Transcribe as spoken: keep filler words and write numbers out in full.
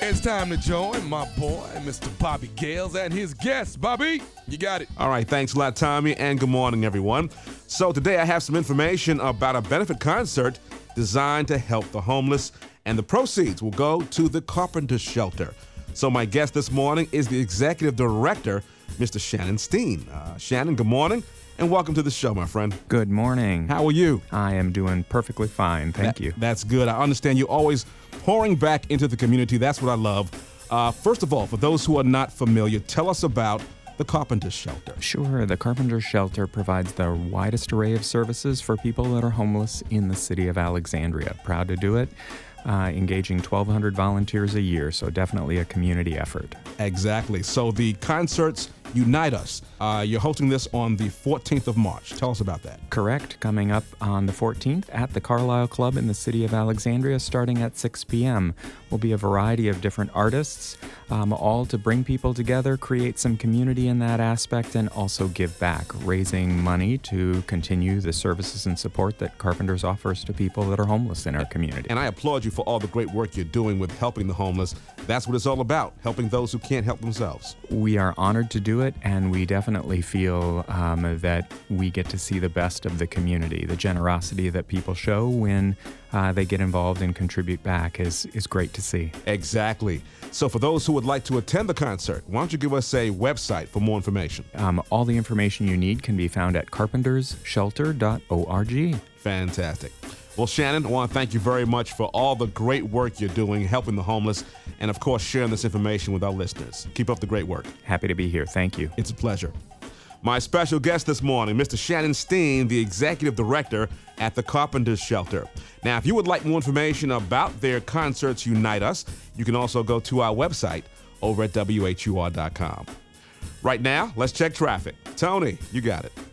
It's time to join my boy, Mister Bobby Gales, and his guest. Bobby, you got it. All right, thanks a lot, Tommy, and good morning, everyone. So today I have some information about a benefit concert designed to help the homeless, and the proceeds will go to the Carpenters Shelter. So my guest this morning is the executive director, Mister Shannon Steen. Uh, Shannon, good morning, and welcome to the show, my friend. Good morning. How are you? I am doing perfectly fine, thank That- you. That's good. I understand you're always pouring back into the community. That's what I love. Uh, first of all, for those who are not familiar, tell us about the Carpenters Shelter. Sure, the Carpenters Shelter provides the widest array of services for people that are homeless in the city of Alexandria. Proud to do it. Uh, engaging twelve hundred volunteers a year, so definitely a community effort. Exactly. So the concerts unite us. Uh, you're hosting this on the fourteenth of March. Tell us about that. Correct. Coming up on the fourteenth at the Carlisle Club in the city of Alexandria, starting at six p.m. will be a variety of different artists, um, all to bring people together, create some community in that aspect, and also give back, raising money to continue the services and support that Carpenters offers to people that are homeless in our community. And I applaud you for all the great work you're doing with helping the homeless. That's what it's all about, helping those who can't help themselves. We are honored to do it, and we definitely feel um, that we get to see the best of the community. The generosity that people show when uh, they get involved and contribute back is, is great to see. Exactly. So for those who would like to attend the concert, why don't you give us a website for more information? Um, all the information you need can be found at carpenters shelter dot org. Fantastic. Well, Shannon, I want to thank you very much for all the great work you're doing, helping the homeless, and of course, sharing this information with our listeners. Keep up the great work. Happy to be here. Thank you. It's a pleasure. My special guest this morning, Mister Shannon Steen, the executive director at the Carpenters Shelter. Now, if you would like more information about their concerts Unite Us, you can also go to our website over at W H U R dot com. Right now, let's check traffic. Tony, you got it.